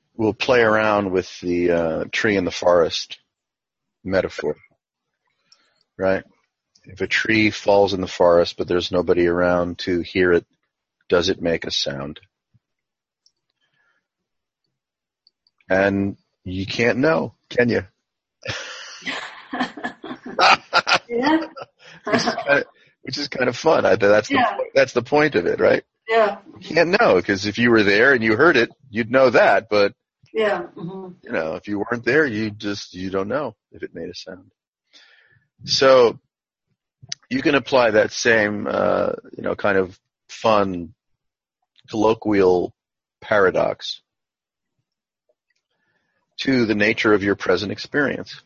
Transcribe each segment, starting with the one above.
we'll play around with the tree in the forest metaphor, right? If a tree falls in the forest but there's nobody around to hear it, does it make a sound? And you can't know, can you? Yeah. Which is kind of fun. That's the point of it, right? Yeah. You can't know, because if you were there and you heard it, you'd know that. But yeah, mm-hmm. If you weren't there, you don't know if it made a sound. So you can apply that same kind of fun colloquial paradox to the nature of your present experience.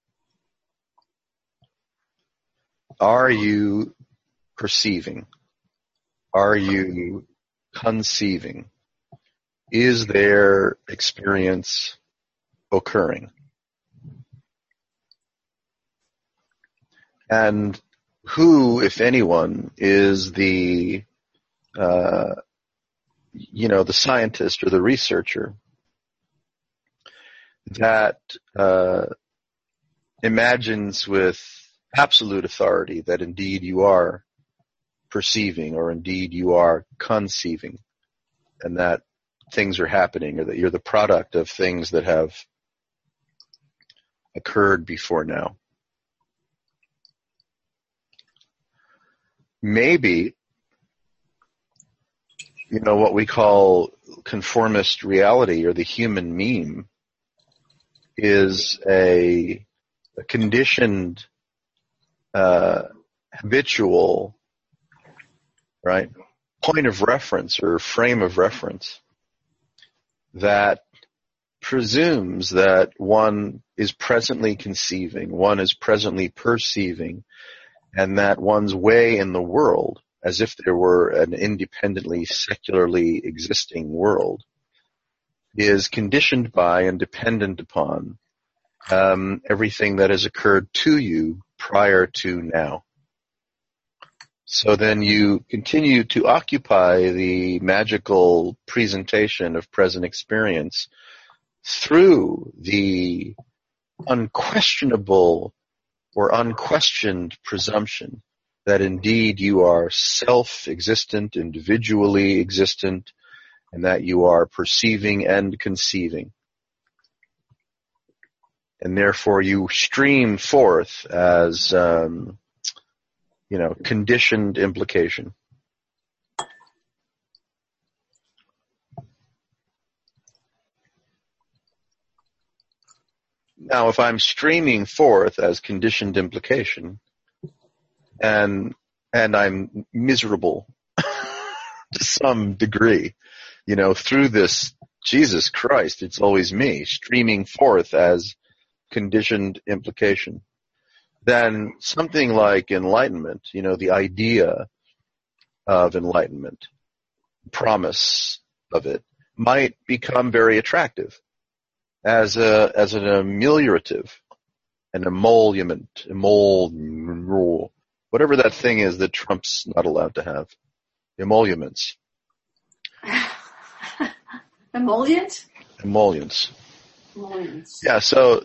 Are you perceiving? Are you conceiving? Is there experience occurring? And who, if anyone, is the scientist or the researcher that imagines with absolute authority that indeed you are perceiving, or indeed you are conceiving, and that things are happening, or that you're the product of things that have occurred before now? Maybe, what we call conformist reality, or the human meme, is a conditioned, habitual, right, point of reference or frame of reference that presumes that one is presently conceiving, one is presently perceiving, and that one's way in the world, as if there were an independently, secularly existing world, is conditioned by and dependent upon everything that has occurred to you prior to now. So then you continue to occupy the magical presentation of present experience through the unquestionable or unquestioned presumption that indeed you are self-existent, individually existent, and that you are perceiving and conceiving. And therefore you stream forth as, conditioned implication. Now, if I'm streaming forth as conditioned implication, and I'm miserable to some degree, through this, Jesus Christ, it's always me, streaming forth as conditioned implication, then something like enlightenment, the idea of enlightenment, promise of it, might become very attractive as an ameliorative, an emolument, whatever that thing is that Trump's not allowed to have. Emoluments. Emollient? Emollients. Emollients. Yeah, so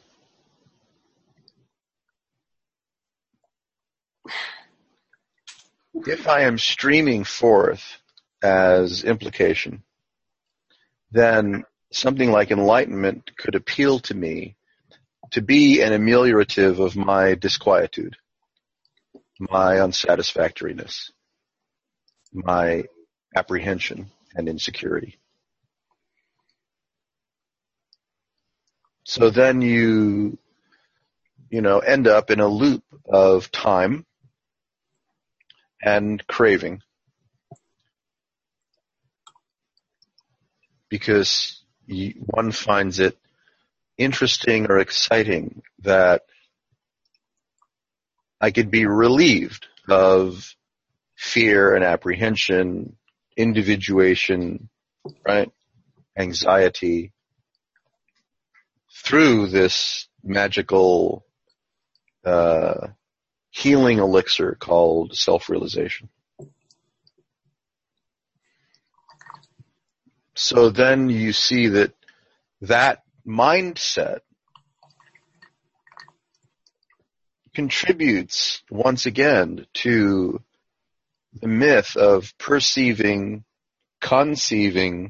if I am streaming forth as implication, then something like enlightenment could appeal to me to be an ameliorative of my disquietude, my unsatisfactoriness, my apprehension and insecurity. So then you end up in a loop of time and craving, because one finds it interesting or exciting that I could be relieved of fear and apprehension, individuation, right, anxiety, through this magical healing elixir called self-realization. So then you see that that mindset contributes once again to the myth of perceiving, conceiving,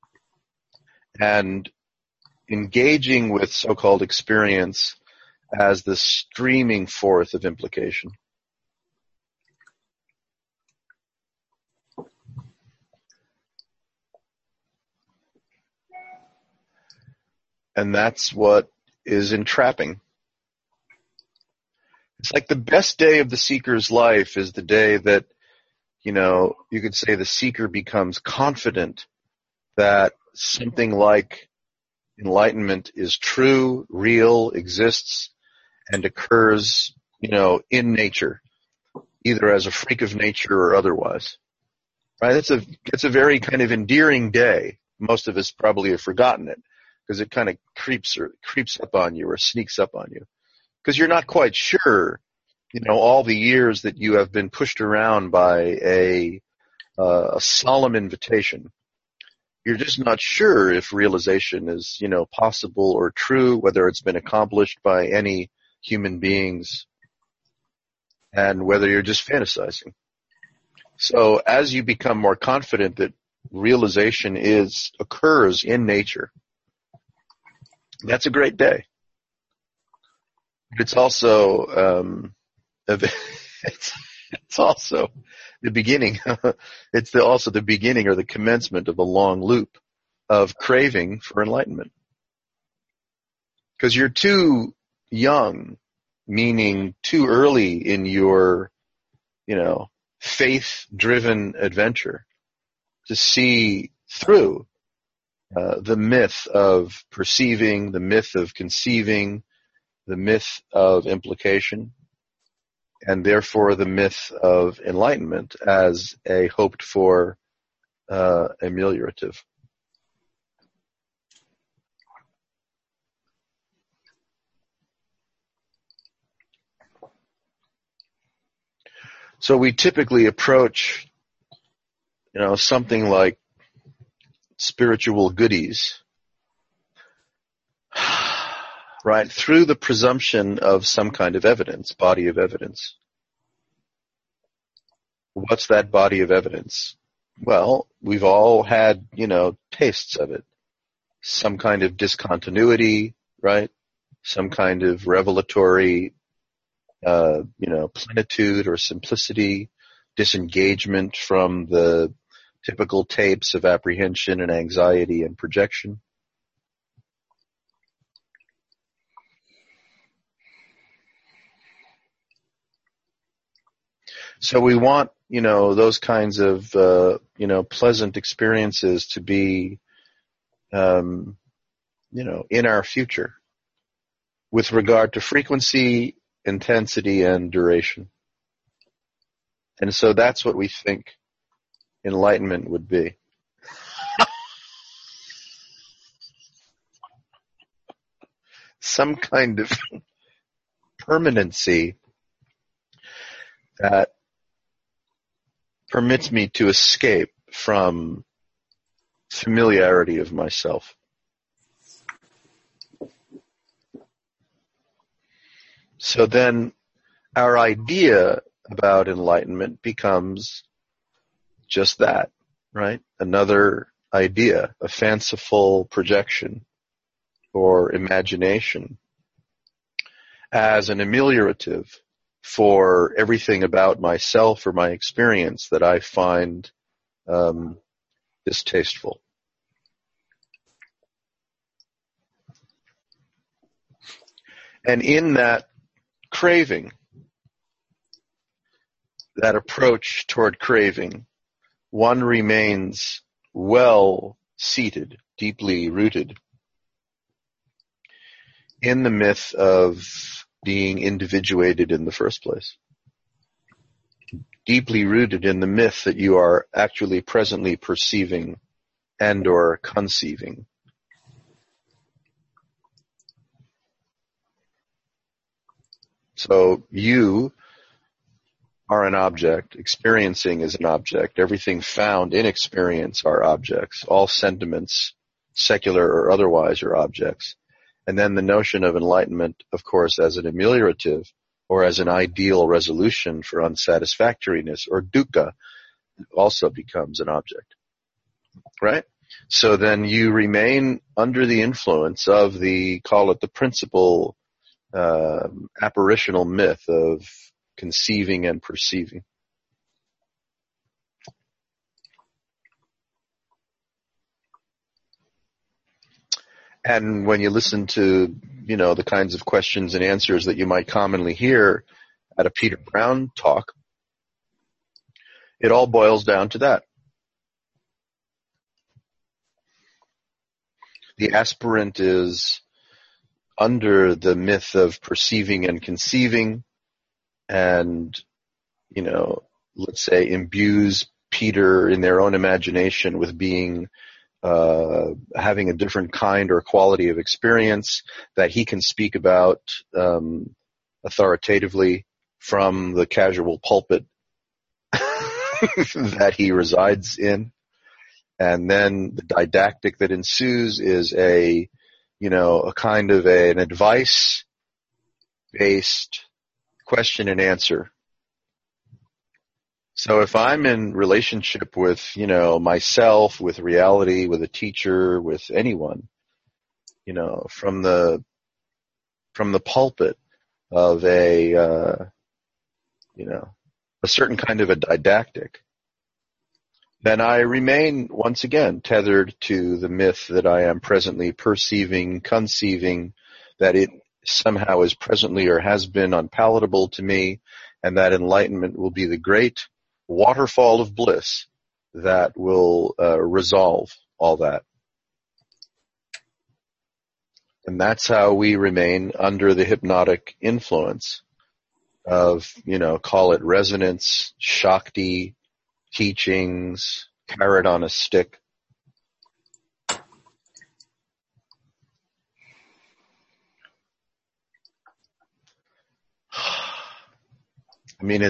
and engaging with so-called experience as the streaming forth of implication. And that's what is entrapping. It's like the best day of the seeker's life is the day that, you could say the seeker becomes confident that something like enlightenment is true, real, exists, and occurs, in nature, either as a freak of nature or otherwise. Right? It's a very kind of endearing day. Most of us probably have forgotten it because it kind of creeps up on you or sneaks up on you because you're not quite sure, all the years that you have been pushed around by a solemn invitation. You're just not sure if realization is, possible or true, whether it's been accomplished by any human beings, and whether you're just fantasizing. So as you become more confident that realization occurs in nature, that's a great day. It's also it's also the beginning. It's also the beginning or the commencement of a long loop of craving for enlightenment. Because you're too young, meaning too early in your, faith-driven adventure to see through the myth of perceiving, the myth of conceiving, the myth of implication, and therefore the myth of enlightenment as a hoped-for ameliorative. So we typically approach, something like spiritual goodies, right, through the presumption of some kind of evidence, body of evidence. What's that body of evidence? Well, we've all had, tastes of it. Some kind of discontinuity, right? Some kind of revelatory, plenitude or simplicity, disengagement from the typical tapes of apprehension and anxiety and projection. So we want, those kinds of, pleasant experiences to be, in our future with regard to frequency, intensity, and duration. And so that's what we think enlightenment would be. Some kind of permanency that permits me to escape from familiarity of myself. So then our idea about enlightenment becomes just that, right? Another idea, a fanciful projection or imagination as an ameliorative for everything about myself or my experience that I find distasteful. And in that craving, that approach toward craving, one remains well seated, deeply rooted in the myth of being individuated in the first place. Deeply rooted in the myth that you are actually presently perceiving and or conceiving. So you are an object, experiencing is an object, everything found in experience are objects, all sentiments, secular or otherwise, are objects. And then the notion of enlightenment, of course, as an ameliorative or as an ideal resolution for unsatisfactoriness or dukkha also becomes an object, right? So then you remain under the influence of call it the principal apparitional myth of conceiving and perceiving. And when you listen to, the kinds of questions and answers that you might commonly hear at a Peter Brown talk, it all boils down to that. The aspirant is under the myth of perceiving and conceiving and, let's say imbues Peter in their own imagination with being having a different kind or quality of experience that he can speak about authoritatively from the casual pulpit that he resides in. And then the didactic that ensues is a kind of an advice-based question and answer. So if I'm in relationship with, myself, with reality, with a teacher, with anyone, from the pulpit of a certain kind of a didactic, then I remain once again tethered to the myth that I am presently perceiving, conceiving, that it somehow is presently or has been unpalatable to me, and that enlightenment will be the great waterfall of bliss that will resolve all that. And that's how we remain under the hypnotic influence of, call it resonance, Shakti, teachings, carrot on a stick. I mean,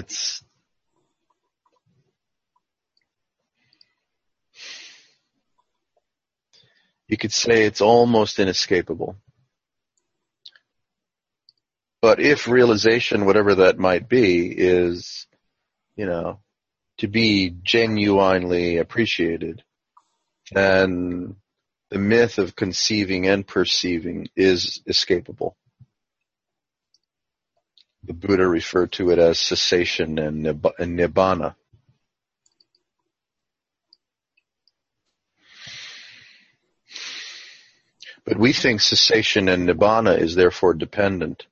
you could say it's almost inescapable. But if realization, whatever that might be, is, to be genuinely appreciated, then the myth of conceiving and perceiving is escapable. The Buddha referred to it as cessation and nibbana. But we think cessation and nibbana is therefore dependent,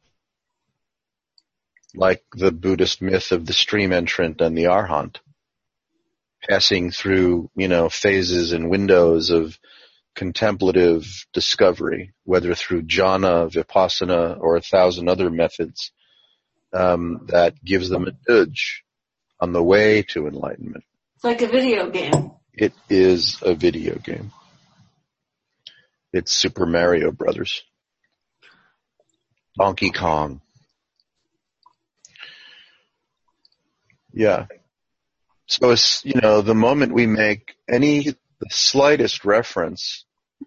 like the Buddhist myth of the stream entrant and the arhat, passing through, phases and windows of contemplative discovery, whether through jhana, vipassana, or 1,000 other methods, that gives them a nudge on the way to enlightenment. It's like a video game. It is a video game. It's Super Mario Brothers. Donkey Kong. Yeah. So it's, the moment we make the slightest reference,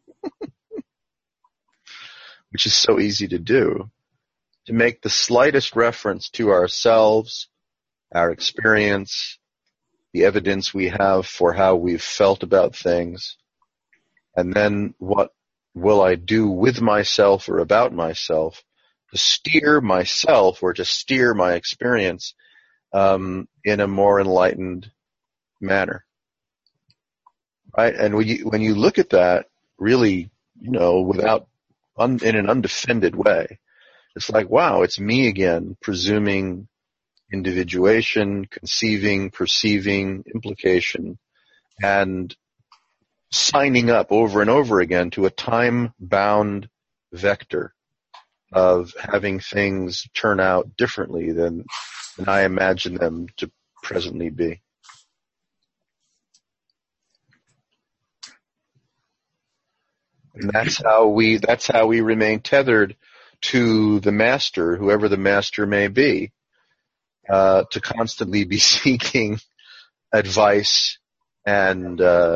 which is so easy to do, to make the slightest reference to ourselves, our experience, the evidence we have for how we've felt about things, and then what will I do with myself or about myself to steer myself or to steer my experience in a more enlightened manner, right? And when you look at that, really, in an undefended way, it's like, wow, it's me again, presuming individuation, conceiving, perceiving, implication, and signing up over and over again to a time-bound vector of having things turn out differently than I imagine them to presently be. And that's how we remain tethered to the master, whoever the master may be, to constantly be seeking advice and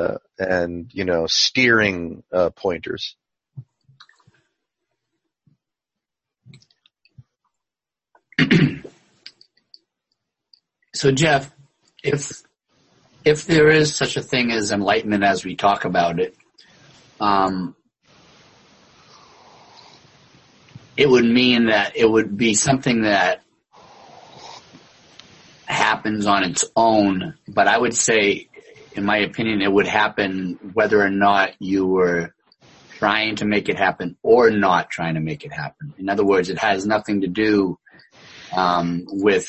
steering pointers. So Jeff, if there is such a thing as enlightenment as we talk about it, it would mean that it would be something that happens on its own. But I would say, in my opinion, it would happen whether or not you were trying to make it happen or not trying to make it happen. In other words, it has nothing to do with,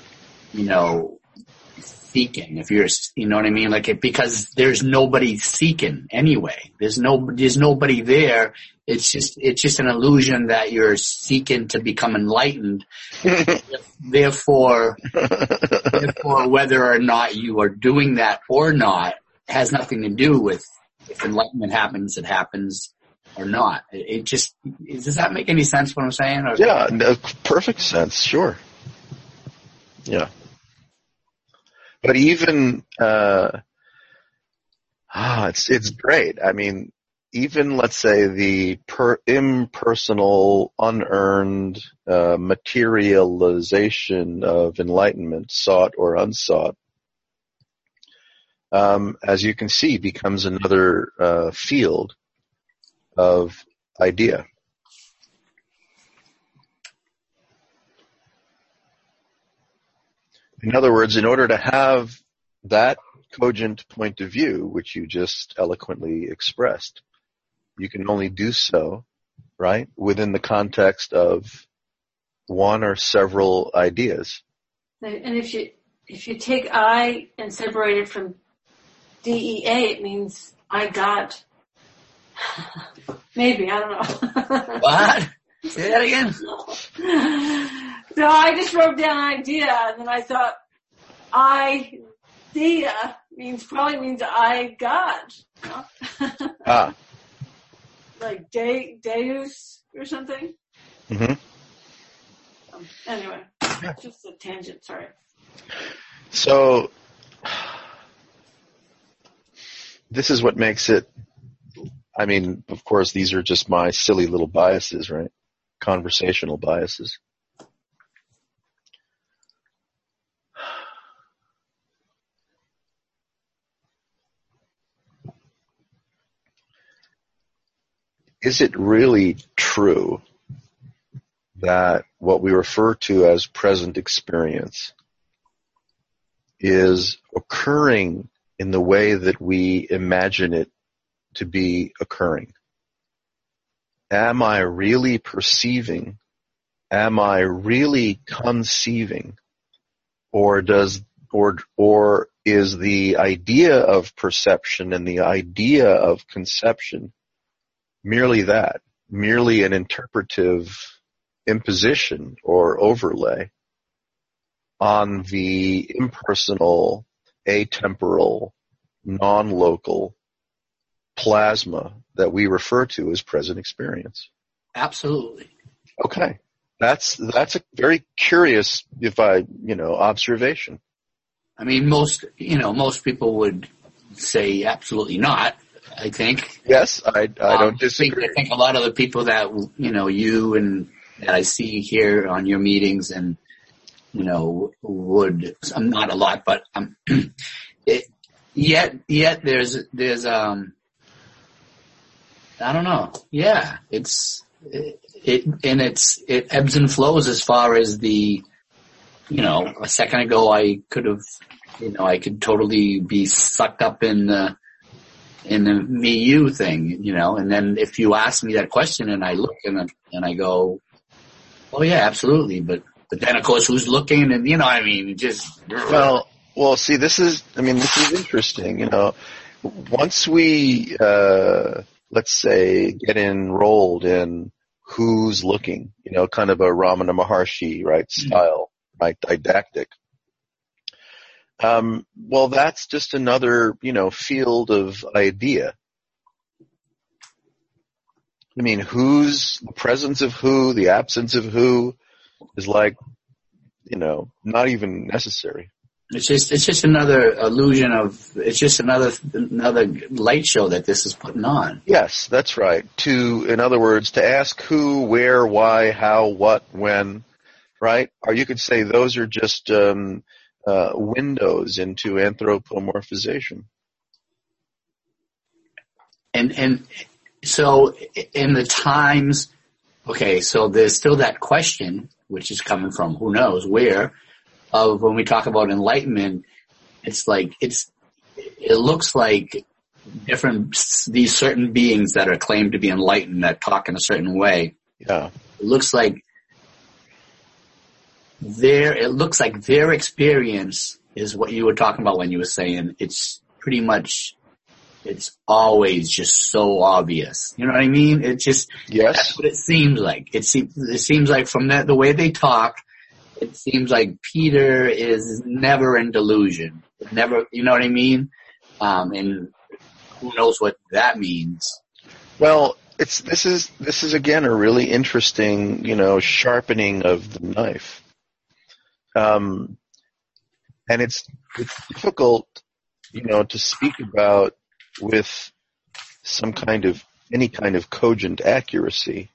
seeking. If you're, you know what I mean? Because there's nobody seeking anyway. There's nobody there. It's just an illusion that you're seeking to become enlightened. Therefore, whether or not you are doing that or not has nothing to do with if enlightenment happens, it happens or not. Does that make any sense what I'm saying? Or? Yeah, perfect sense. Sure. Yeah. But even, it's great. I mean, even let's say the impersonal, unearned, materialization of enlightenment, sought or unsought, as you can see, becomes another, field of idea. In other words, in order to have that cogent point of view, which you just eloquently expressed, you can only do so, right, within the context of one or several ideas. And if you take I and separate it from DEA, it means I got. Maybe, I don't know. What? Say that again. So I just wrote down idea, and then I thought idea probably means I got. Ah. Like Deus or something. Mm-hmm. Anyway, just a tangent, sorry. So, this is what makes it, I mean, of course, these are just my silly little biases, right? Conversational biases. Is it really true that what we refer to as present experience is occurring in the way that we imagine it to be occurring? Am I really perceiving? Am I really conceiving? Or is the idea of perception and the idea of conception merely an interpretive imposition or overlay on the impersonal, atemporal, non-local plasma that we refer to as present experience? Absolutely. Okay. That's a very curious, observation. I mean, most people would say absolutely not, I think. Yes, I don't disagree. I think a lot of the people that, you and that I see here on your meetings and, would, not a lot, but, yet there's, I don't know. Yeah, it ebbs and flows as far as the, a second ago I could totally be sucked up in the me you thing, and then if you ask me that question and I look and I go, oh yeah, absolutely, but then of course who's looking and just well see, this is interesting. Once we let's say get enrolled in who's looking, kind of a Ramana Maharshi, right, style, right, didactic. Well, that's just another, field of idea. I mean, the presence of who, the absence of who is not even necessary. It's just another illusion of, it's just another light show that this is putting on. Yes, that's right. In other words, to ask who, where, why, how, what, when, right? Or you could say those are just windows into anthropomorphization. And so in the times, okay, so there's still that question, which is coming from who knows where, of when we talk about enlightenment, it's like, it looks like these certain beings that are claimed to be enlightened that talk in a certain way. Yeah. It looks like their experience is what you were talking about when you were saying it's pretty much, it's always just so obvious. You know what I mean? It just, yes. That's what it seems like. It seems like from the way they talk, it seems like Peter is never in delusion. Never, you know what I mean? And who knows what that means. Well, this is again a really interesting, sharpening of the knife. And it's difficult, to speak about with any kind of cogent accuracy.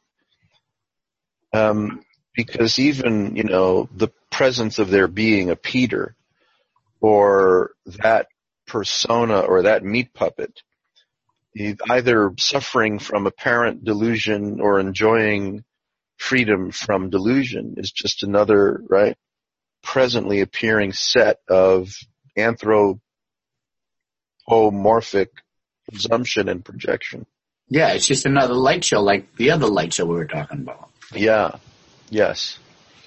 Because even, the presence of there being a Peter or that persona or that meat puppet, either suffering from apparent delusion or enjoying freedom from delusion, is just another, right, presently appearing set of anthropomorphic presumption and projection. Yeah, it's just another light show like the other light show we were talking about. Yeah. Yes.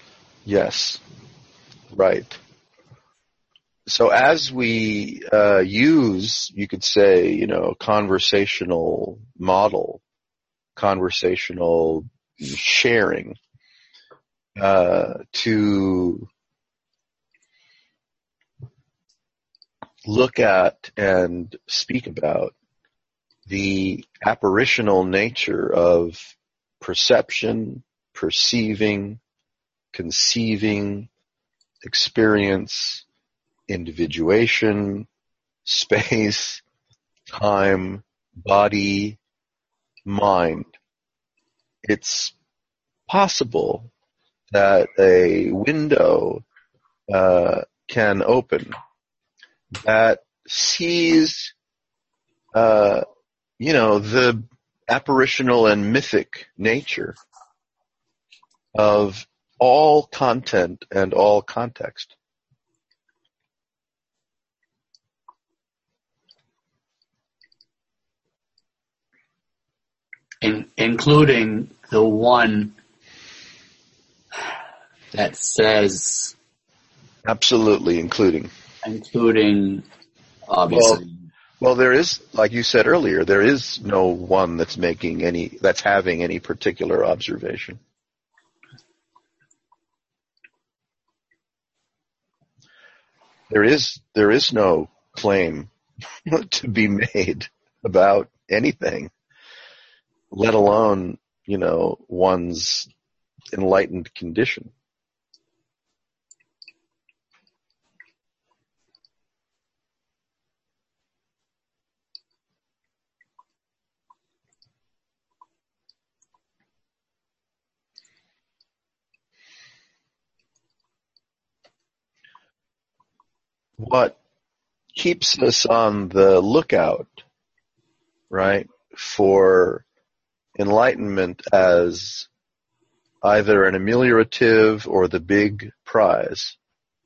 Right. So as we use, you could say, conversational model, conversational sharing, to look at and speak about the apparitional nature of perception, perceiving, conceiving, experience, individuation, space, time, body, mind. It's possible that a window can open that sees, the apparitional and mythic nature of all content and all context. Including the one that says... Absolutely, including obviously. Well, there is, like you said earlier, there is no one that's having any particular observation. There is no claim to be made about anything, let alone, one's enlightened condition. What keeps us on the lookout, right, for enlightenment as either an ameliorative or the big prize,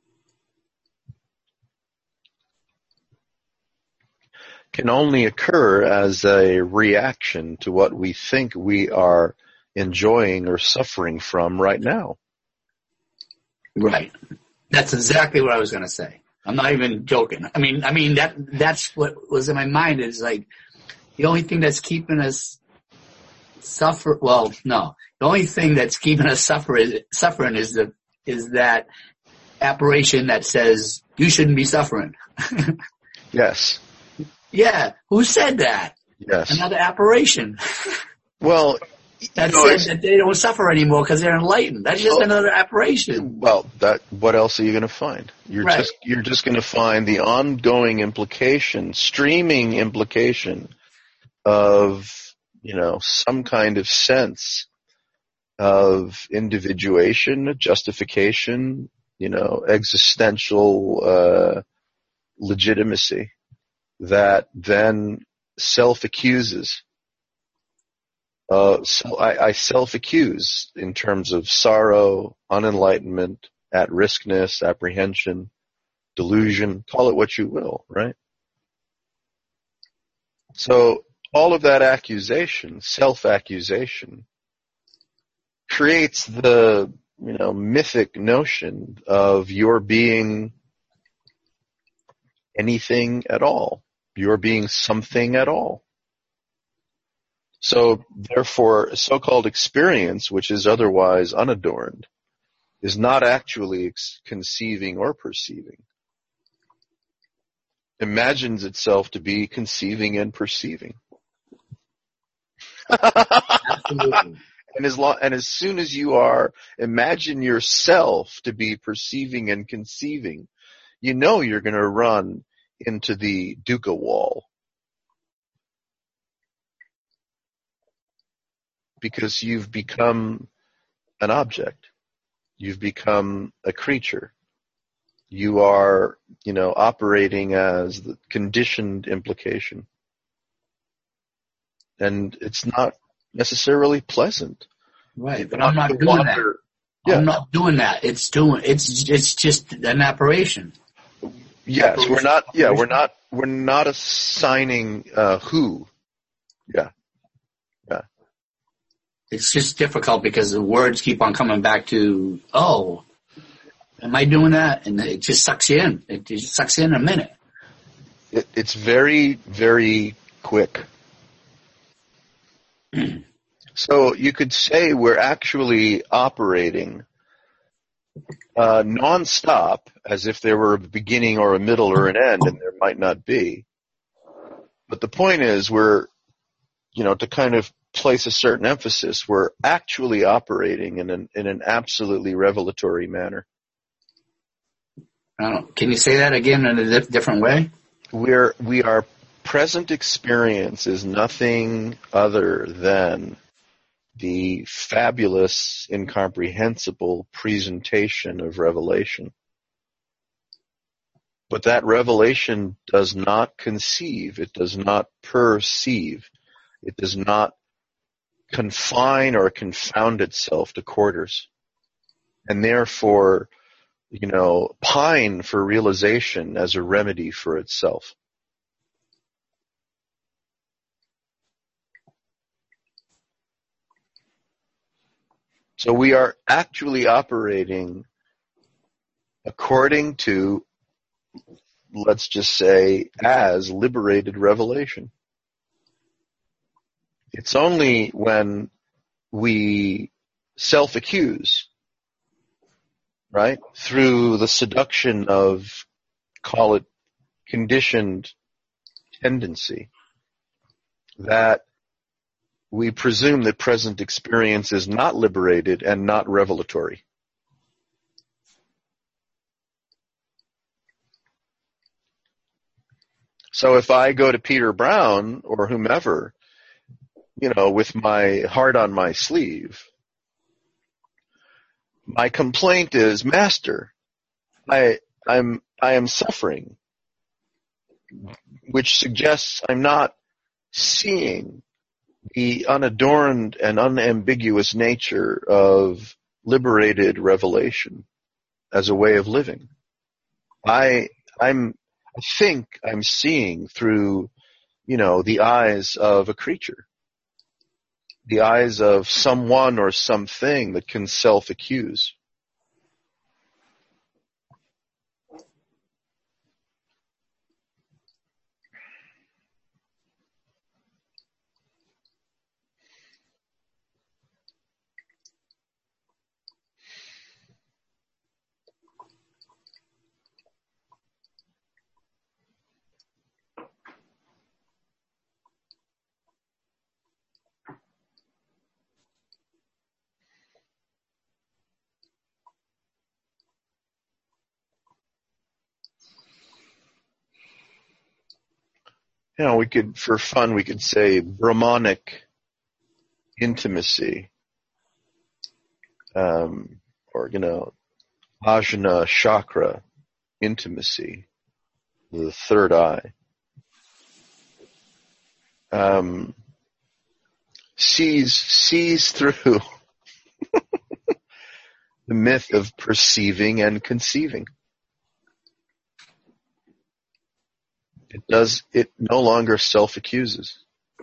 can only occur as a reaction to what we think we are enjoying or suffering from right now. Right. That's exactly what I was going to say. I'm not even joking. I mean that's what was in my mind, is like the only thing that's keeping us the only thing that's keeping us suffering is that apparition that says you shouldn't be suffering. Yes. Yeah. Who said that? Yes. Another apparition. Well, that said that they don't suffer anymore because they're enlightened. That's just another apparition. Well, what else are you going to find? You're just going to find the ongoing implication, streaming implication of, some kind of sense of individuation, justification, existential legitimacy that then self-accuses. So I self-accuse in terms of sorrow, unenlightenment, at-riskness, apprehension, delusion, call it what you will, right? So all of that accusation, self-accusation, creates the, mythic notion of your being anything at all, your being something at all. So, therefore, so-called experience, which is otherwise unadorned, is not actually conceiving or perceiving. Imagines itself to be conceiving and perceiving. Absolutely. And as soon as you imagine yourself to be perceiving and conceiving, you're going to run into the Dukkha wall. Because you've become an object. You've become a creature. You are, operating as the conditioned implication. And it's not necessarily pleasant. Right, but I'm not doing that. Yeah. I'm not doing that. It's just an apparition. Yes, we're not assigning who. Yeah. It's just difficult because the words keep on coming back to, oh, am I doing that? And it just sucks you in. It just sucks you in a minute. It's very, very quick. So you could say we're actually operating nonstop, as if there were a beginning or a middle or an end, and there might not be. But the point is we're, to kind of place a certain emphasis, we're actually operating in an absolutely revelatory manner. I don't know. Can you say that again in a different way? We are present experience is nothing other than the fabulous, incomprehensible presentation of revelation. But that revelation does not conceive, it does not perceive, it does not confine or confound itself to quarters, and therefore, pine for realization as a remedy for itself. So we are actually operating according to, let's just say, as liberated revelation. It's only when we self-accuse, right, through the seduction of, call it, conditioned tendency, that we presume that present experience is not liberated and not revelatory. So if I go to Peter Brown or whomever, with my heart on my sleeve, my complaint is, Master, I am suffering, which suggests I'm not seeing the unadorned and unambiguous nature of liberated revelation as a way of living. I think I'm seeing through, the eyes of a creature, the eyes of someone or something that can self-accuse. for fun, we could say Brahmanic intimacy, or, Ajna chakra intimacy, the third eye, sees through the myth of perceiving and conceiving. It no longer self-accuses.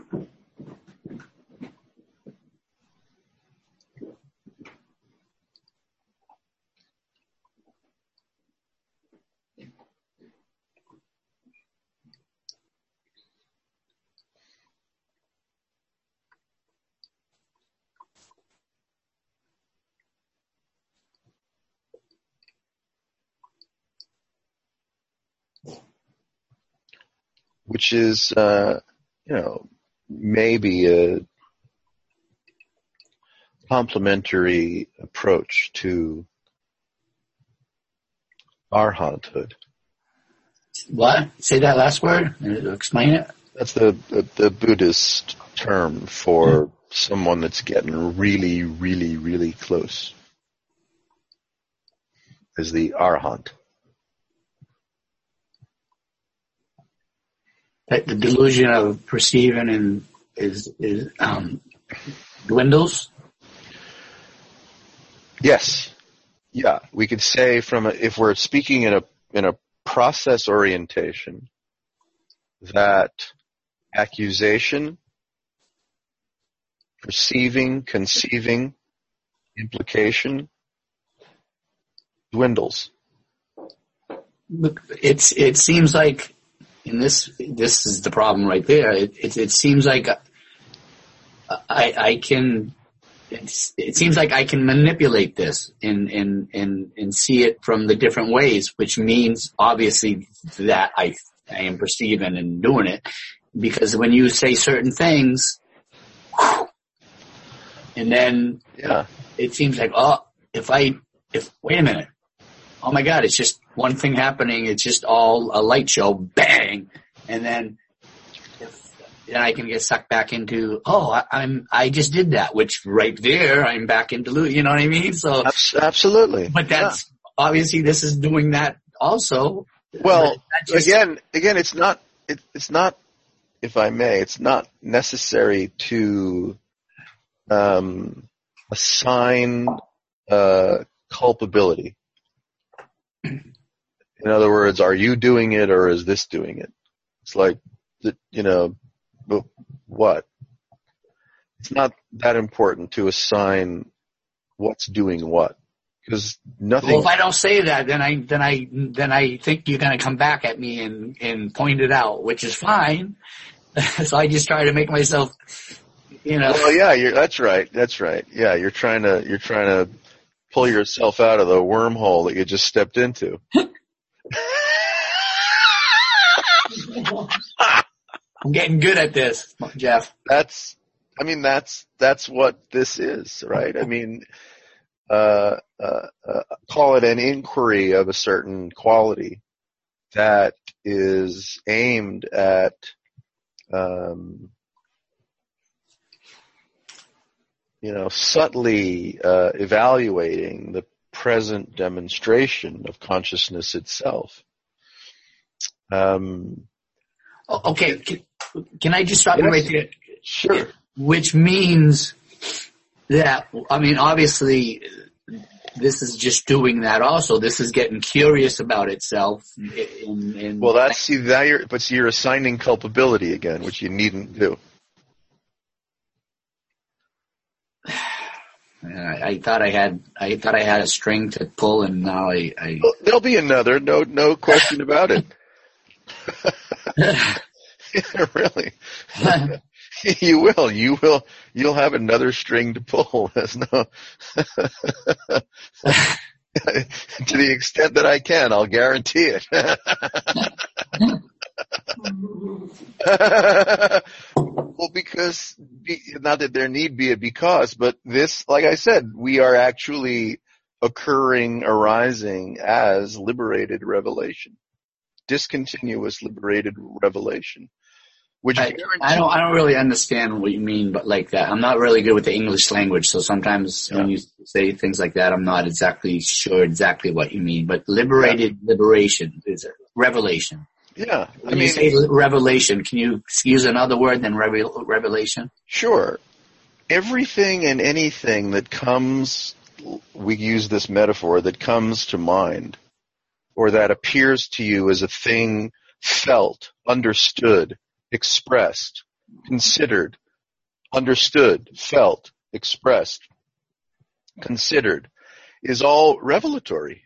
Which is, maybe a complementary approach to arhathood. What? Say that last word. Explain it. That's the Buddhist term for someone that's getting really, really, really close. Is the arhat. That the delusion of perceiving and is dwindles. Yes. Yeah. We could say if we're speaking in a process orientation, that accusation, perceiving, conceiving, implication dwindles. It seems like, and this is the problem right there. It seems like I can. It seems like I can manipulate this and see it from the different ways, which means obviously that I am perceiving and doing it, because when you say certain things, and then it seems like, if wait a minute, oh my God, it's just one thing happening. It's just all a light show, bang, and then I can get sucked back into, I just did that, which right there I'm back into, you know what I mean? So absolutely. But that's obviously this is doing that also. Well, again, it's not, if I may, it's not necessary to assign culpability. In other words, are you doing it or is this doing it? It's like, what? It's not that important to assign what's doing what, because nothing. Well, if I don't say that, then I think you're going to come back at me and point it out, which is fine. So I just try to make myself, Well, yeah, that's right. Yeah, you're trying to pull yourself out of the wormhole that you just stepped into. I'm getting good at this, Jeff. That's what this is, right? I mean, call it an inquiry of a certain quality that is aimed at, subtly evaluating the present demonstration of consciousness itself. Okay, can I just stop you right there? Sure. Which means that, obviously, this is just doing that also. This is getting curious about itself. Well, you're assigning culpability again, which you needn't do. I thought I had a string to pull, and now I Well, there'll be another, no question about it. Really. You will. You'll have another string to pull. There's no. To the extent that I can, I'll guarantee it. Well, because, not that there need be a because, but this, like I said, we are actually arising as liberated revelation, discontinuous liberated revelation. which I don't really understand what you mean, but like that. I'm not really good with the English language, so sometimes when you say things like that, I'm not exactly sure exactly what you mean. But liberation is a revelation. Yeah. When you say revelation, can you use another word than revelation? Sure. Everything and anything that comes, we use this metaphor, that comes to mind, or that appears to you as a thing felt, understood, expressed, considered, understood, felt, expressed, considered, is all revelatory.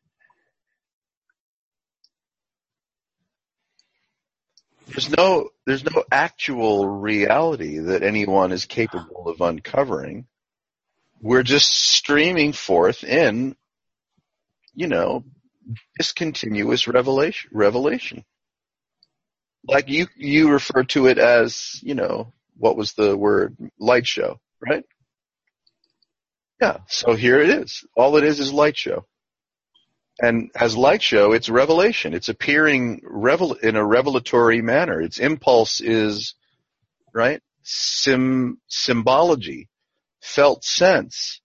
There's no actual reality that anyone is capable of uncovering. We're just streaming forth in, discontinuous revelation. Like you refer to it as, what was the word? Light show, right? Yeah. So here it is. All it is light show. And as light show, it's revelation. It's appearing in a revelatory manner. Its impulse is, right? Symbology, felt sense,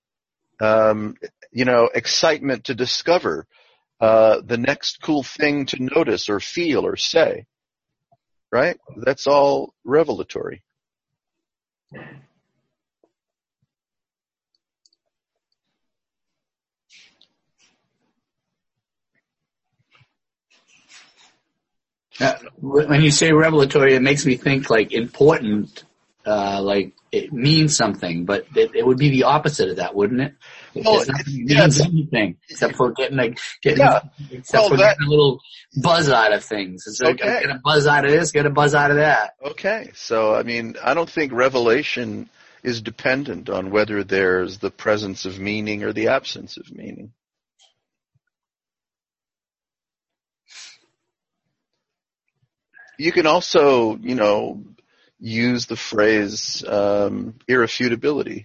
excitement to discover, the next cool thing to notice or feel or say, right? That's all revelatory. When you say revelatory, it makes me think like important, like it means something, but it would be the opposite of that, wouldn't it? It means anything except for getting a little buzz out of things. It's like, get a buzz out of this, get a buzz out of that. Okay. So, I don't think revelation is dependent on whether there's the presence of meaning or the absence of meaning. You can also, use the phrase irrefutability.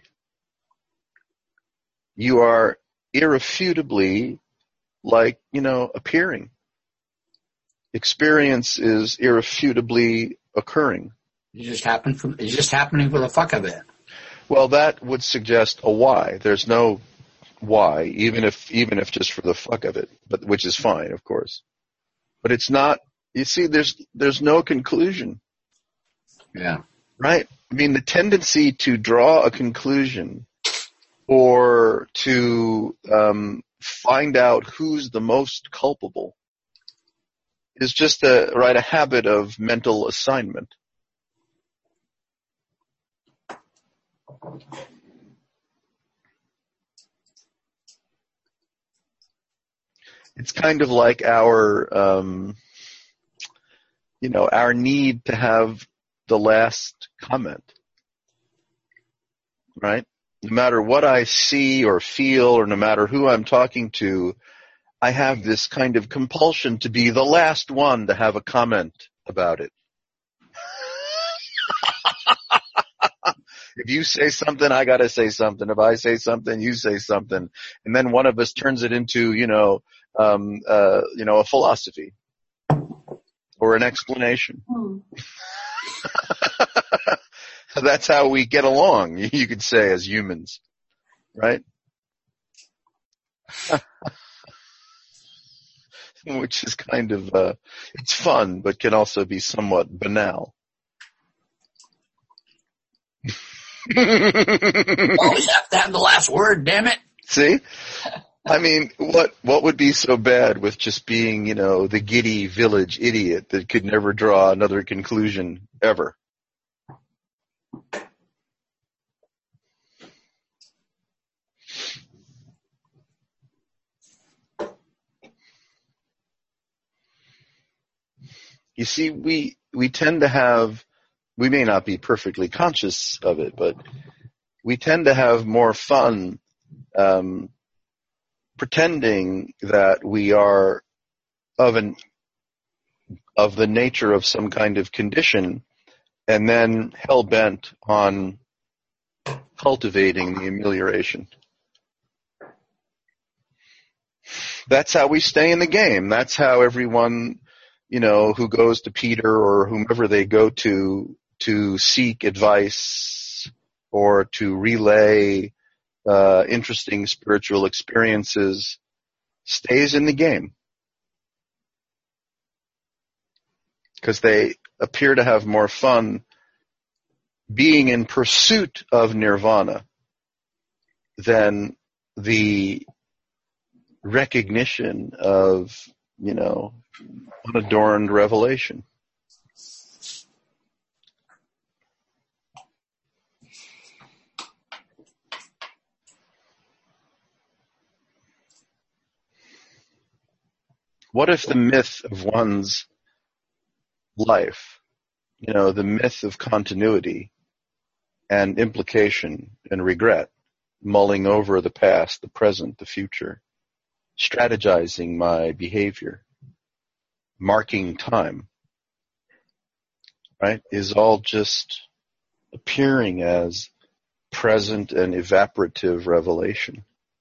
You are irrefutably appearing. Experience is irrefutably occurring. It's just happening for the fuck of it. Well, that would suggest a why. There's no why, even if just for the fuck of it, but which is fine, of course. But it's not. You see, there's no conclusion. Yeah. Right? The tendency to draw a conclusion or to find out who's the most culpable is just a habit of mental assignment. It's kind of like our need to have the last comment, right? No matter what I see or feel, or no matter who I'm talking to, I have this kind of compulsion to be the last one to have a comment about it. If you say something, I gotta say something. If I say something, you say something. And then one of us turns it into, a philosophy or an explanation. That's how we get along, you could say, as humans, right? Which is kind of, it's fun, but can also be somewhat banal. Always have to have the last word, damn it. See? What would be so bad with just being, the giddy village idiot that could never draw another conclusion ever? You see, we tend to have, we may not be perfectly conscious of it, but we tend to have more fun pretending that we are of the nature of some kind of condition, and then hell-bent on cultivating the amelioration. That's how we stay in the game. That's how everyone who goes to Peter or whomever they go to seek advice or to relay interesting spiritual experiences stays in the game. Because they appear to have more fun being in pursuit of nirvana than the recognition of, unadorned revelation. What if the myth of one's life, the myth of continuity and implication and regret, mulling over the past, the present, the future, strategizing my behavior, marking time, right, is all just appearing as present and evaporative revelation.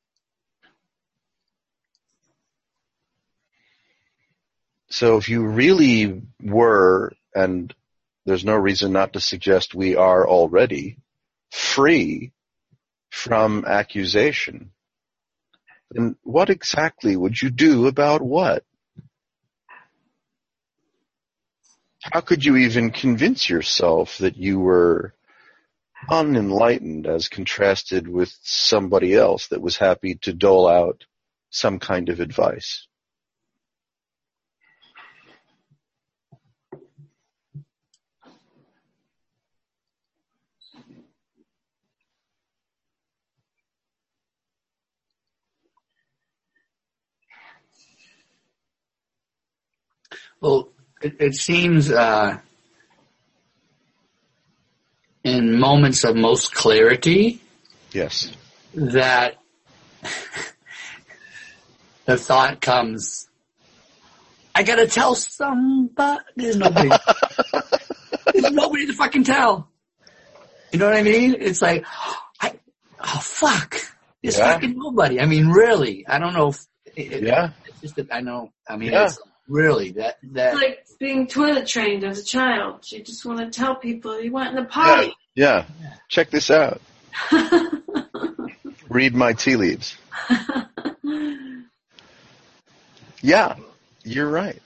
So if you really were, and there's no reason not to suggest we are already, free from accusation, then what exactly would you do about what? How could you even convince yourself that you were unenlightened as contrasted with somebody else that was happy to dole out some kind of advice? Well, it seems in moments of most clarity, Yes. that the thought comes, I gotta tell somebody. There's nobody. There's nobody to fucking tell. You know what I mean? It's like, oh fuck, there's fucking nobody. I mean, really, I don't know if. It's just that I know. I mean, it's really that. It's like being toilet trained as a child. You just want to tell people you went in the potty. Yeah. Check this out. Read my tea leaves. Yeah, you're right.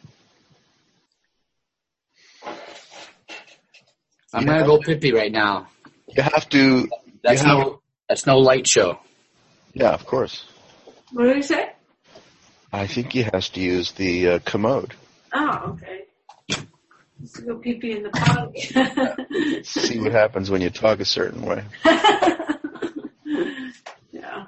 I'm gonna go pee right now. You have to. That's no light show. Yeah, of course. What did he say? I think he has to use the commode. Oh, okay. Just to go pee in the potty. See what happens when you talk a certain way. Yeah.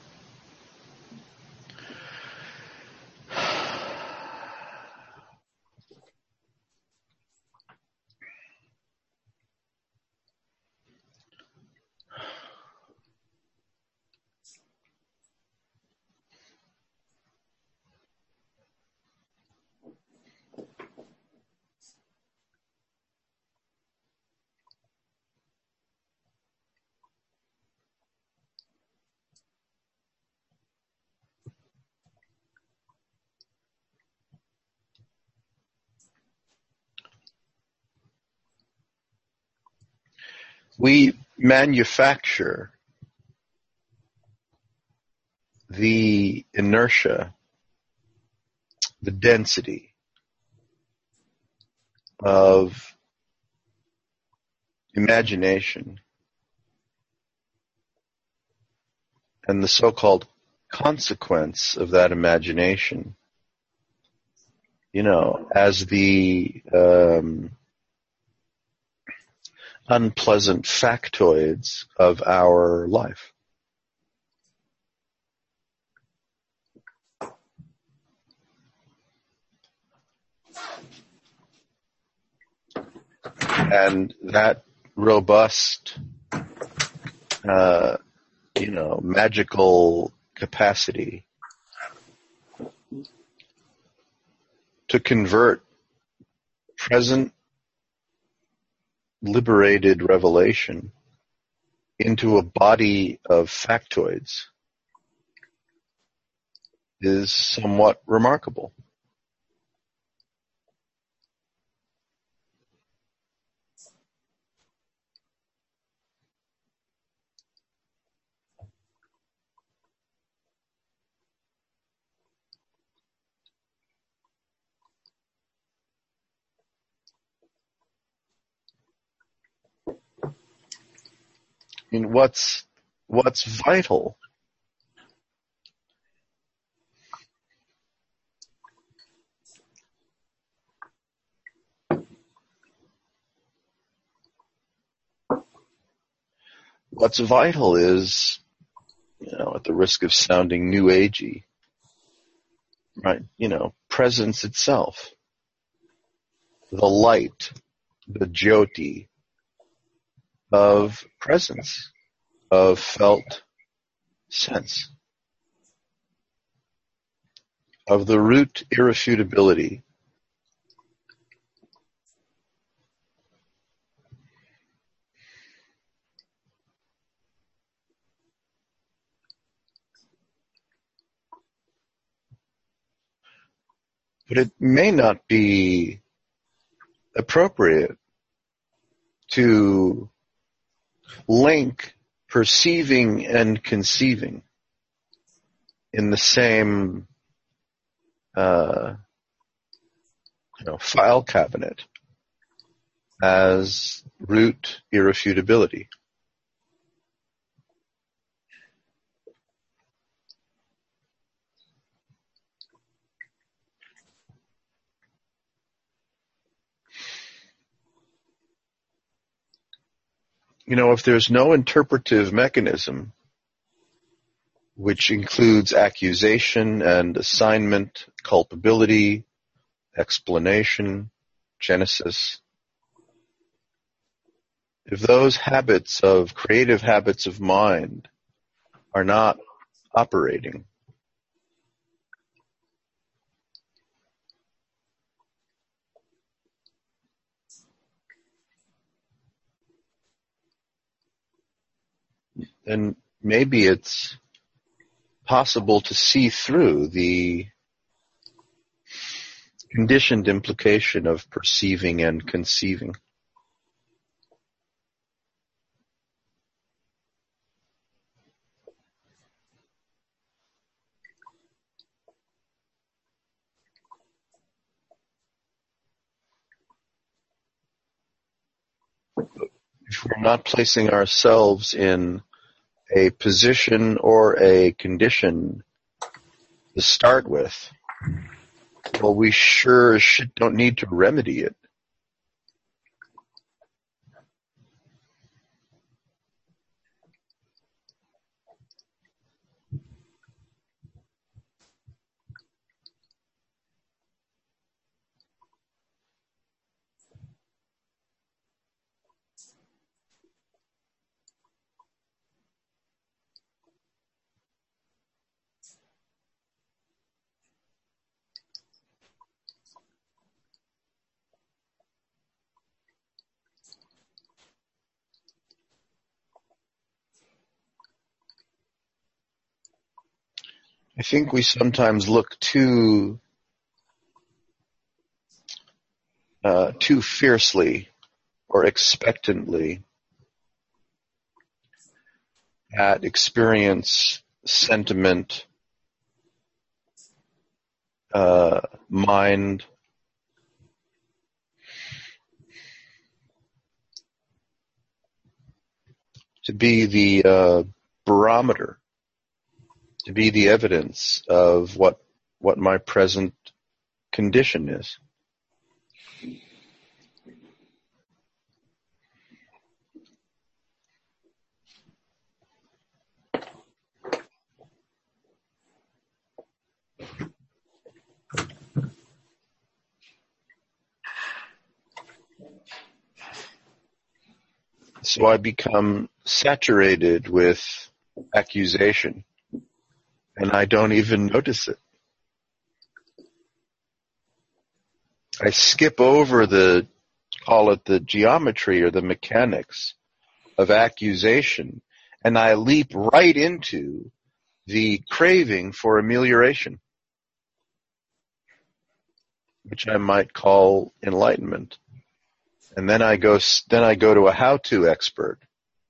We manufacture the inertia, the density of imagination and the so-called consequence of that imagination, as the unpleasant factoids of our life. And that robust, magical capacity to convert present liberated revelation into a body of factoids is somewhat remarkable. mean, what's vital? What's vital is, at the risk of sounding new agey, right? Presence itself. The light, the jyoti of presence, of felt sense, of the root irrefutability. But it may not be appropriate to link perceiving and conceiving in the same file cabinet as root irrefutability. If there's no interpretive mechanism, which includes accusation and assignment, culpability, explanation, genesis, if those creative habits of mind are not operating, then maybe it's possible to see through the conditioned implication of perceiving and conceiving. If we're not placing ourselves in a position or a condition to start with, well, we sure don't need to remedy it. I think we sometimes look too fiercely or expectantly at experience, sentiment, mind, to be the barometer, to be the evidence of what my present condition is. So I become saturated with accusation, and I don't even notice it. I skip over call it the geometry or the mechanics of accusation, and I leap right into the craving for amelioration, which I might call enlightenment. And then I go to a how-to expert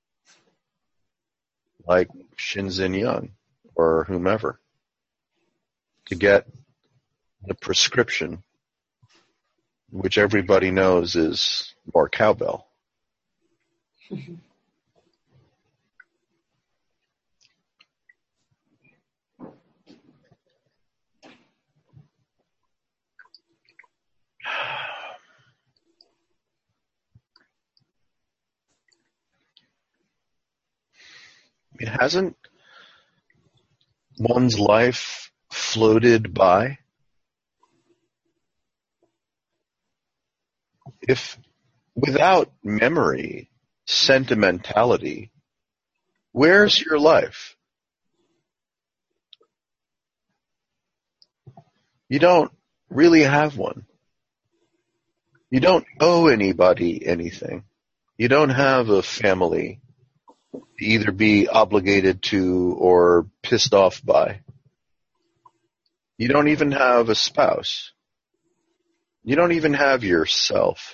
like Shinzen Young or whomever to get the prescription, which everybody knows is more cowbell. It hasn't one's life floated by? If without memory, sentimentality, where's your life? You don't really have one. You don't owe anybody anything. You don't have a family to either be obligated to or pissed off by. You don't even have a spouse. You don't even have yourself.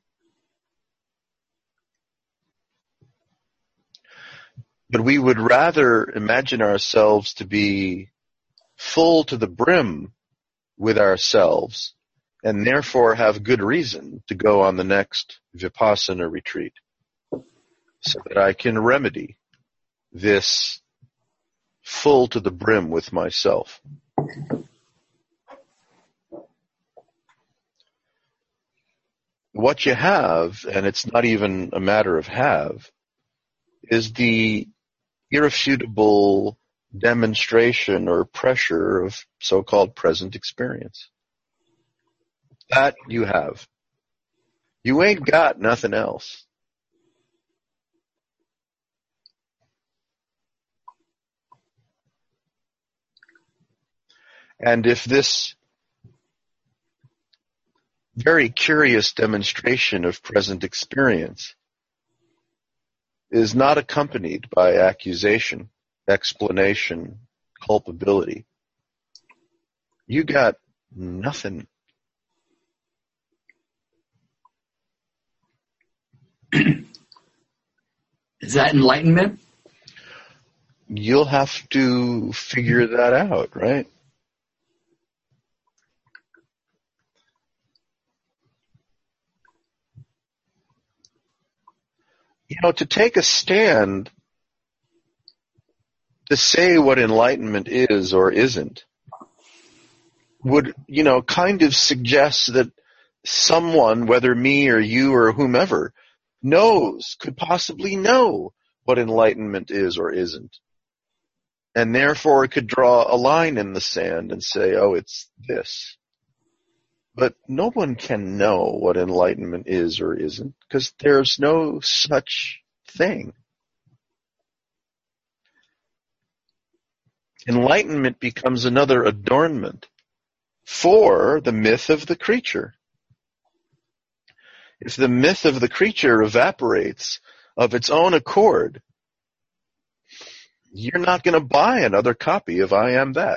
But we would rather imagine ourselves to be full to the brim with ourselves and therefore have good reason to go on the next Vipassana retreat so that I can remedy this full to the brim with myself. What you have, and it's not even a matter of have, is the irrefutable demonstration or pressure of so-called present experience. That you have. You ain't got nothing else. And if this very curious demonstration of present experience is not accompanied by accusation, explanation, culpability, you got nothing. Is that enlightenment? You'll have to figure that out, right? You know, to take a stand to say what enlightenment is or isn't would, kind of suggest that someone, whether me or you or whomever, could possibly know what enlightenment is or isn't. And therefore could draw a line in the sand and say, oh, it's this. But no one can know what enlightenment is or isn't because there's no such thing. Enlightenment becomes another adornment for the myth of the creature. If the myth of the creature evaporates of its own accord, you're not going to buy another copy of I Am That.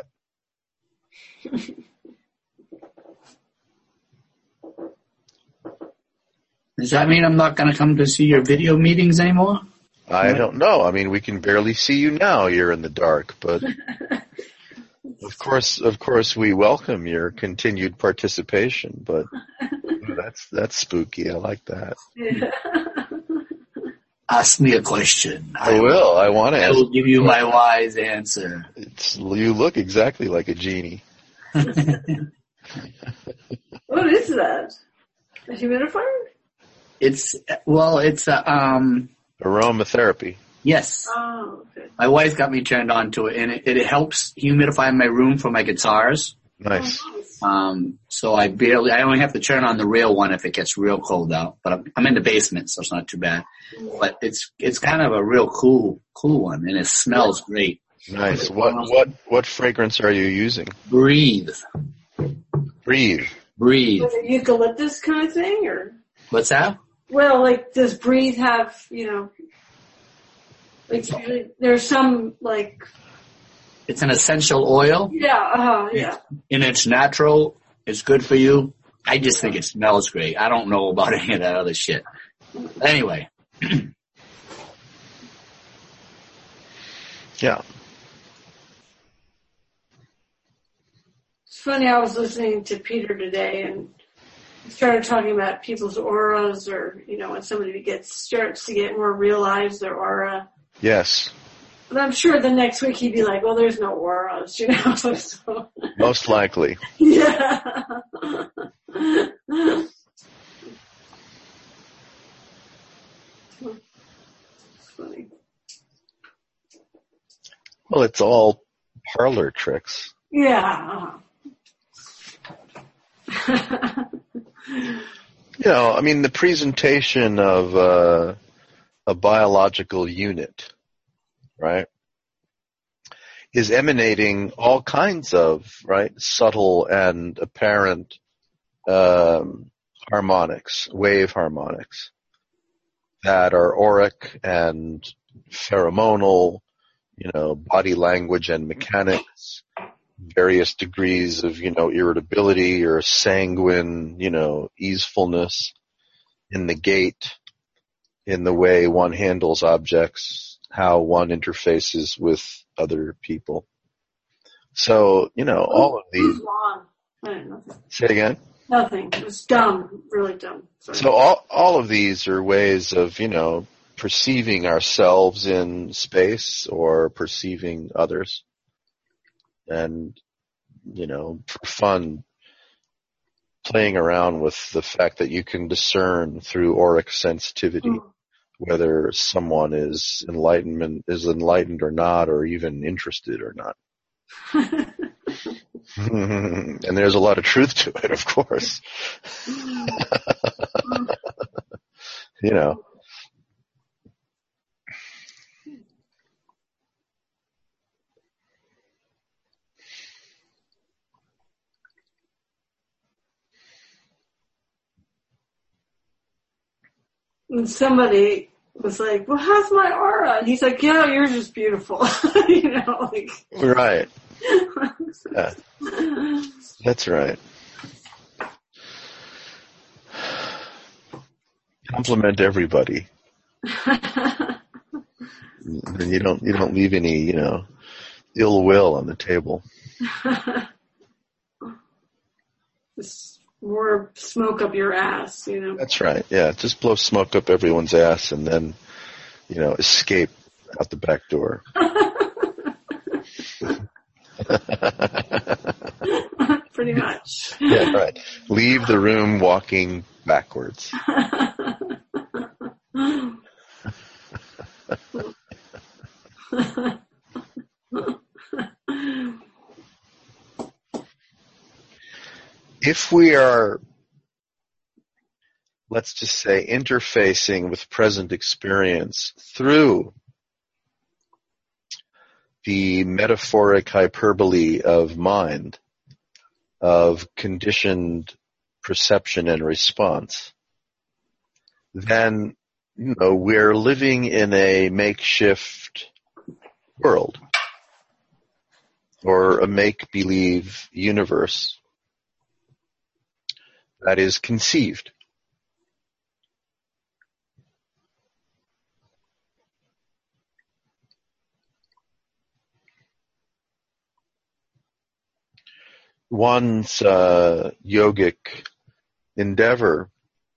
Does that mean I'm not going to come to see your video meetings anymore? I don't know. I mean, we can barely see you now. You're in the dark, but of course, we welcome your continued participation. But that's spooky. I like that. Yeah. Ask me a question. I will. I want to. I will give you my wise answer. You look exactly like a genie. What is that? A humidifier? It's aromatherapy. Yes. Oh, okay. My wife got me turned on to it, and it helps humidify my room for my guitars. Nice. So I only have to turn on the real one if it gets real cold out. But I'm in the basement, so it's not too bad. But it's kind of a real cool one, and it smells great. Nice. What fragrance are you using? Breathe. Breathe. Was it eucalyptus kind of thing, or? What's that? Well, like, does Breathe have, like, there's some, like... It's an essential oil. Yeah, yeah. And it's natural. It's good for you. I just think it smells great. I don't know about any of that other shit. Anyway. Yeah. It's funny, I was listening to Peter today, and he started talking about people's auras, or, when somebody starts to get more realize their aura. Yes. But I'm sure the next week he'd be like, well, there's no auras, So. Most likely. Yeah. It's funny. Well, it's all parlor tricks. Yeah. I mean, the presentation of a biological unit, right, is emanating all kinds of, right, subtle and apparent harmonics, wave harmonics that are auric and pheromonal, body language and mechanics, various degrees of, irritability or sanguine, easefulness in the gait, in the way one handles objects, how one interfaces with other people. So, all of these. Say it again? Nothing. It was dumb. Really dumb. Sorry. So all of these are ways of, perceiving ourselves in space or perceiving others. And, for fun, playing around with the fact that you can discern through auric sensitivity whether someone is enlightened or not, or even interested or not. And there's a lot of truth to it, of course. And somebody was like, well, how's my aura? And he's like, yeah, yours is beautiful. Right. Yeah. That's right. Compliment everybody. Then you don't leave any, ill will on the table. Just more smoke up your ass, That's right. Yeah, just blow smoke up everyone's ass and then, escape out the back door. Pretty much. Yeah, right. Leave the room walking backwards. If we are, let's just say, interfacing with present experience through the metaphoric hyperbole of mind, of conditioned perception and response, then, we're living in a makeshift world or a make-believe universe that is conceived. One's yogic endeavor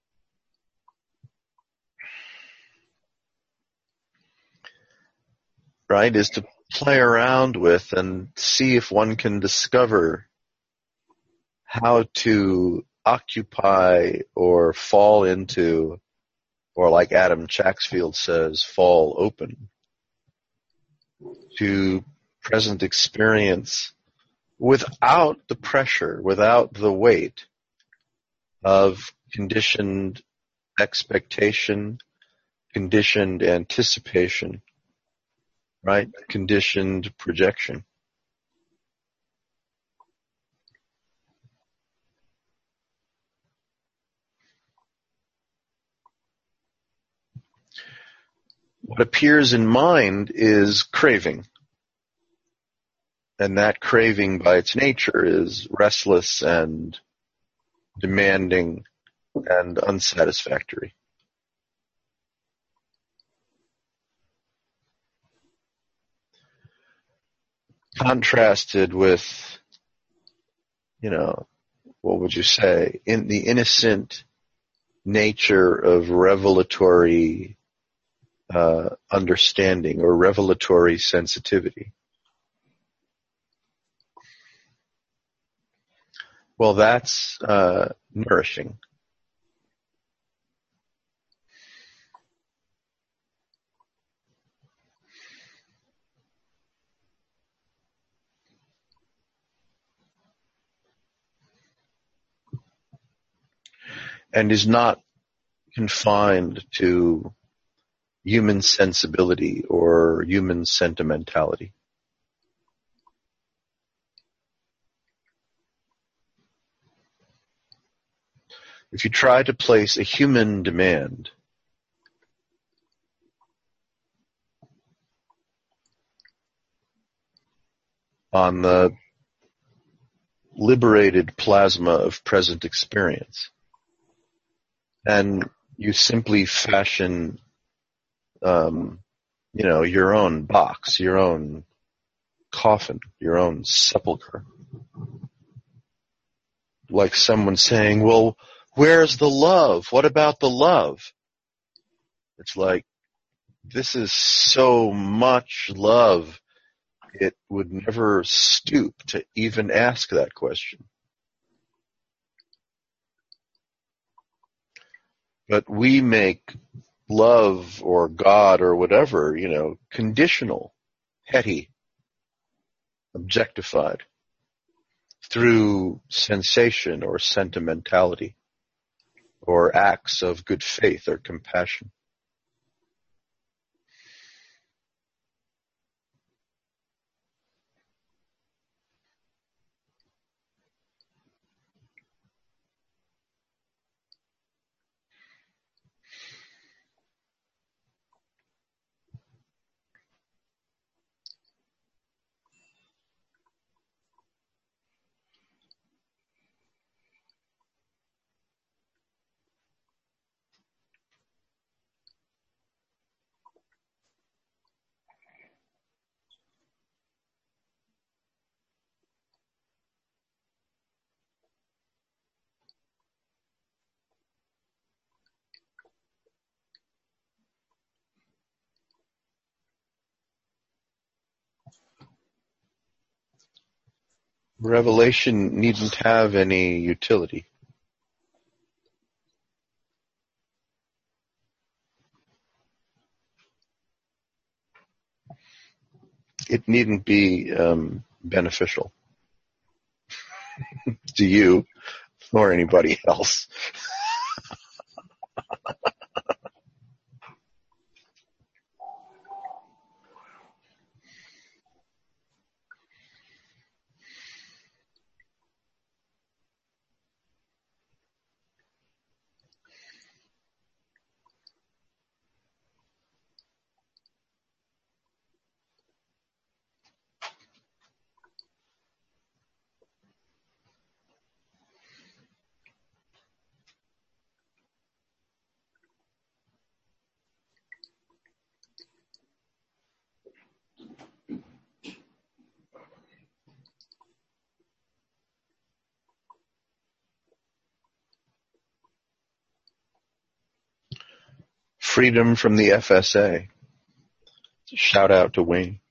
right, is to play around with and see if one can discover how to occupy or fall into, or like Adam Chaxfield says, fall open to present experience without the pressure, without the weight of conditioned expectation, conditioned anticipation, right? Conditioned projection. What appears in mind is craving. And that craving by its nature is restless and demanding and unsatisfactory. Contrasted with, what would you say, in the innocent nature of revelatory understanding or revelatory sensitivity. Well, that's nourishing. and is not confined to human sensibility or human sentimentality. If you try to place a human demand on the liberated plasma of present experience, and you simply fashion, your own box, your own coffin, your own sepulcher. Like someone saying, well, where's the love? What about the love? It's like, this is so much love, it would never stoop to even ask that question. But we make love or God or whatever, conditional, petty, objectified through sensation or sentimentality or acts of good faith or compassion. Revelation needn't have any utility. It needn't be beneficial to you or anybody else. Freedom from the FSA. Shout out to Wayne.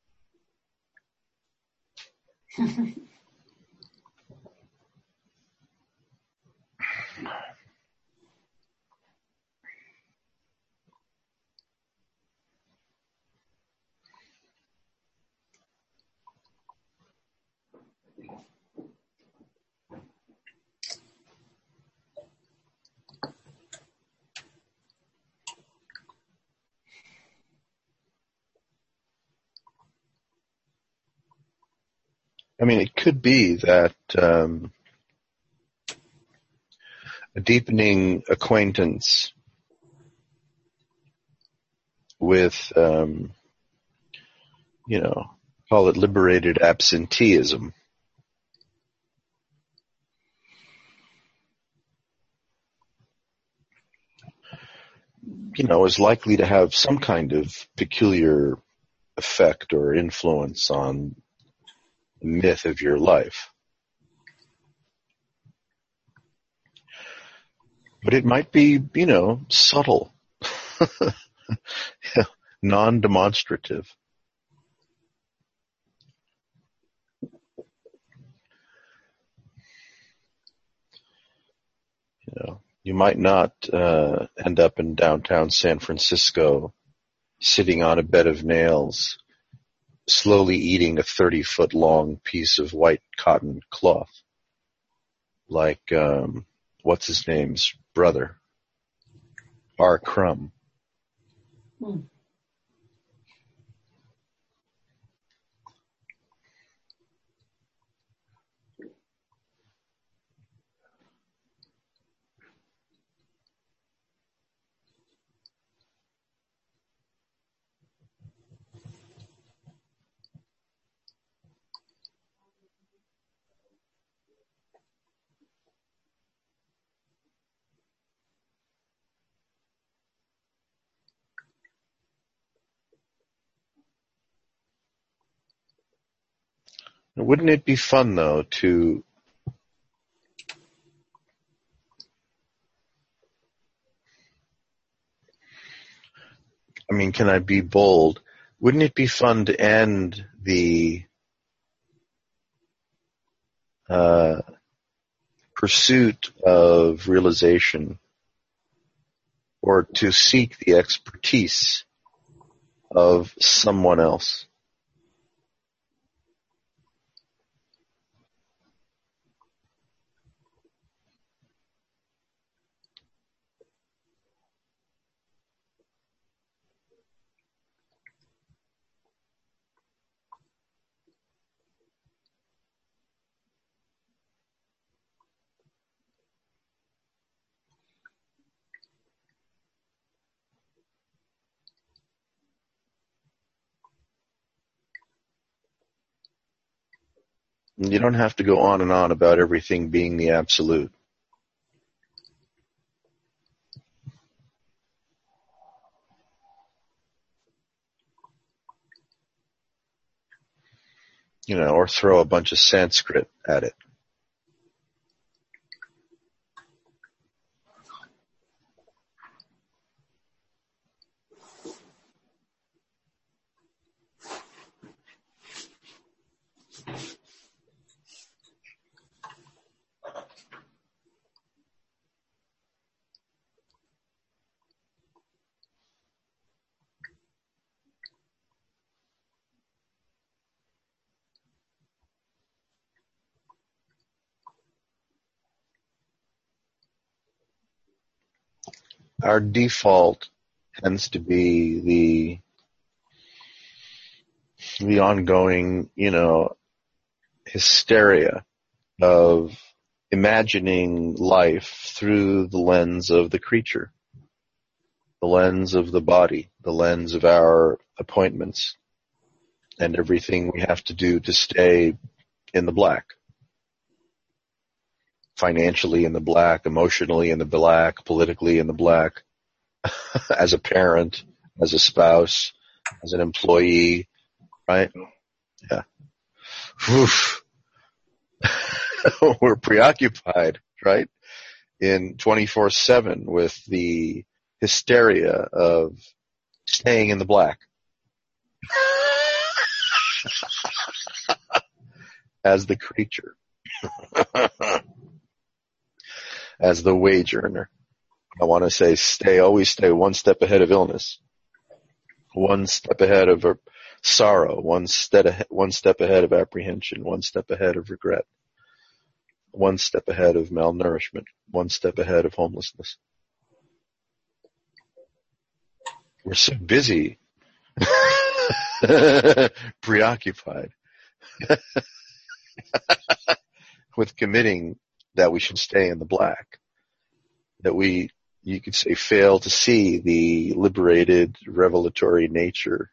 I mean, it could be that a deepening acquaintance with, call it liberated absenteeism, is likely to have some kind of peculiar effect or influence on the myth of your life. But it might be, subtle, non-demonstrative. You might not end up in downtown San Francisco sitting on a bed of nails, slowly eating a 30-foot long piece of white cotton cloth, like what's his name's brother, R. Crumb. Wouldn't it be fun, though, to can I be bold? Wouldn't it be fun to end the pursuit of realization, or to seek the expertise of someone else? You don't have to go on and on about everything being the absolute. Or throw a bunch of Sanskrit at it. Our default tends to be the ongoing, hysteria of imagining life through the lens of the creature, the lens of the body, the lens of our appointments, and everything we have to do to stay in the black. Financially in the black, emotionally in the black, politically in the black, as a parent, as a spouse, as an employee, right? Yeah. Oof. We're preoccupied, right? In 24/7 with the hysteria of staying in the black. As the creature. As the wage earner. I want to say always stay one step ahead of illness. One step ahead of sorrow. One step ahead of apprehension. One step ahead of regret. One step ahead of malnourishment. One step ahead of homelessness. We're so busy, preoccupied with committing that we should stay in the black, that you could say, fail to see the liberated, revelatory nature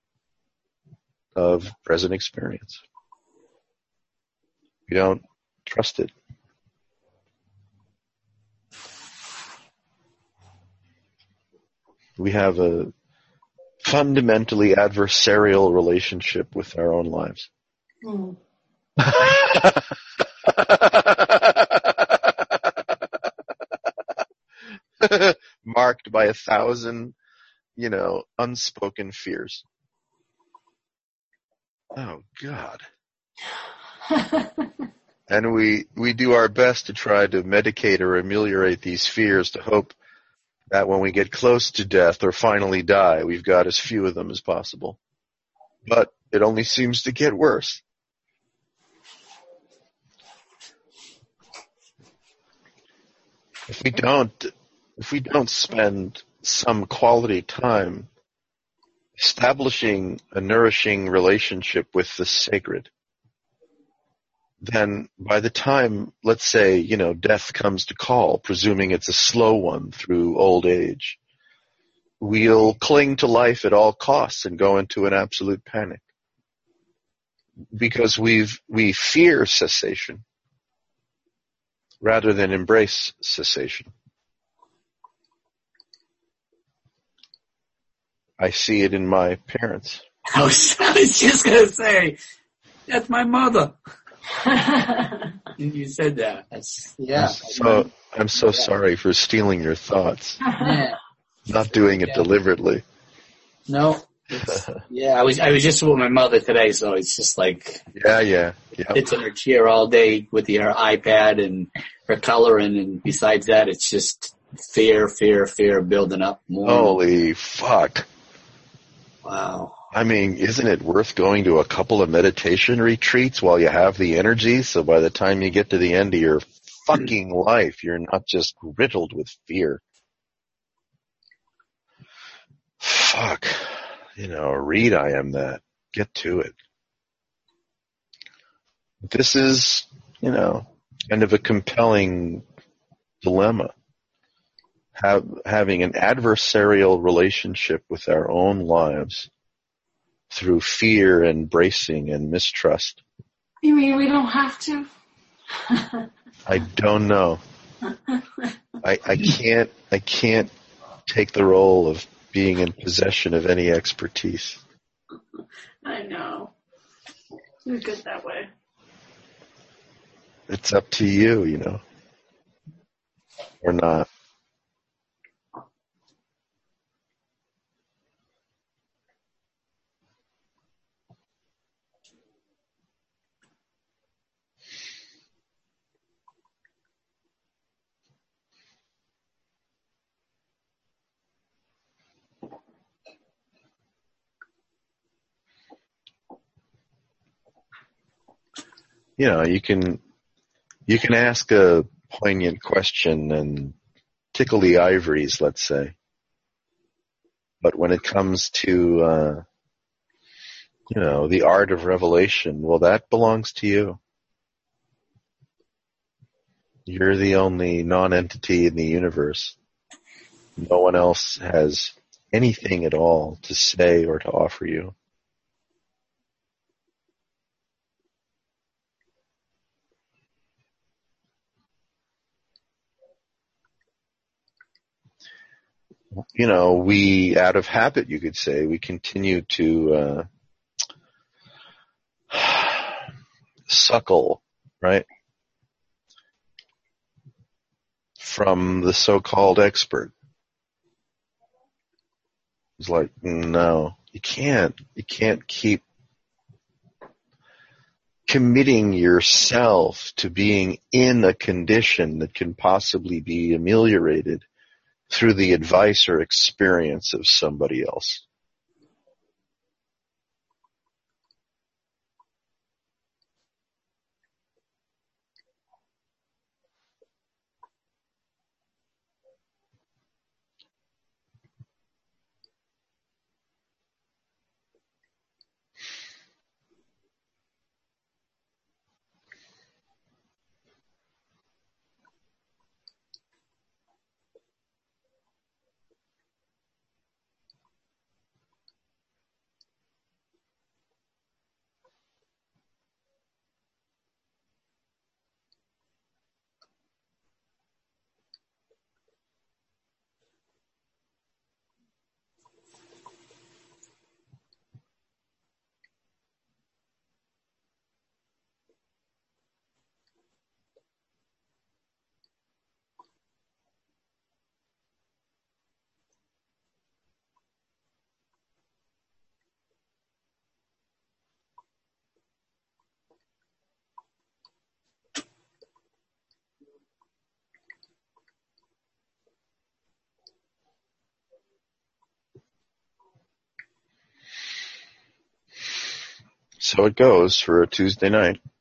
of present experience. We don't trust it. We have a fundamentally adversarial relationship with our own lives. Marked by 1,000, unspoken fears. Oh, God. And we do our best to try to medicate or ameliorate these fears to hope that when we get close to death or finally die, we've got as few of them as possible. But it only seems to get worse. if we don't spend some quality time establishing a nourishing relationship with the sacred, then by the time, let's say, death comes to call, presuming it's a slow one through old age, we'll cling to life at all costs and go into an absolute panic. Because we fear cessation rather than embrace cessation. I see it in my parents. I was just going to say, that's my mother. You said that. I'm so sorry for stealing your thoughts. Yeah. Not doing it deliberately. No. I was just with my mother today, so it's just like sits in her chair all day with her iPad and her coloring, and besides that, it's just fear building up more. Holy fuck! Wow. I mean, isn't it worth going to a couple of meditation retreats while you have the energy? So by the time you get to the end of your fucking life, you're not just riddled with fear. Fuck. Read I Am That. Get to it. This is, kind of a compelling dilemma. Having an adversarial relationship with our own lives through fear and bracing and mistrust. You mean we don't have to? I don't know. I can't take the role of being in possession of any expertise. I know. You're good that way. It's up to you, or not. You can ask a poignant question and tickle the ivories, let's say. But when it comes to, the art of revelation, well, that belongs to you. You're the only non-entity in the universe. No one else has anything at all to say or to offer you. We, out of habit, you could say, we continue to suckle, right, from the so-called expert. It's like, no, you can't keep committing yourself to being in a condition that can possibly be ameliorated through the advice or experience of somebody else. So it goes for a Tuesday night.